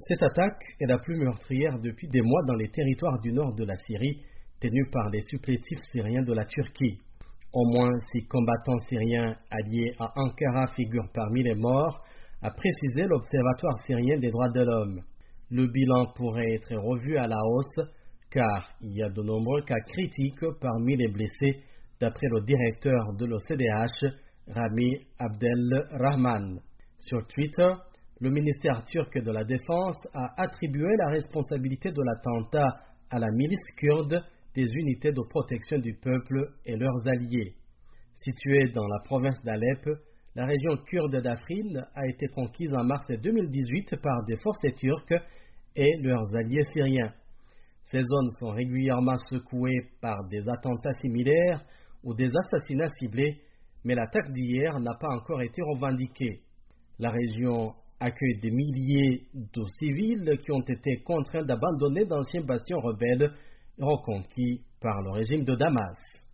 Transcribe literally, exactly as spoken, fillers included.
Cette attaque est la plus meurtrière depuis des mois dans les territoires du nord de la Syrie, tenus par les supplétifs syriens de la Turquie. Au moins six combattants syriens alliés à Ankara figurent parmi les morts, a précisé l'Observatoire syrien des droits de l'homme. Le bilan pourrait être revu à la hausse, car il y a de nombreux cas critiques parmi les blessés, d'après le directeur de l'O C D H, Rami Abdelrahman. Sur Twitter, le ministère turc de la Défense a attribué la responsabilité de l'attentat à la milice kurde des unités de protection du peuple et leurs alliés. Située dans la province d'Alep, la région kurde d'Afrin a été conquise en mars deux mille dix-huit par des forces turques et leurs alliés syriens. Ces zones sont régulièrement secouées par des attentats similaires ou des assassinats ciblés, mais l'attaque d'hier n'a pas encore été revendiquée. La région accueille des milliers de civils qui ont été contraints d'abandonner d'anciens bastions rebelles reconquis par le régime de Damas.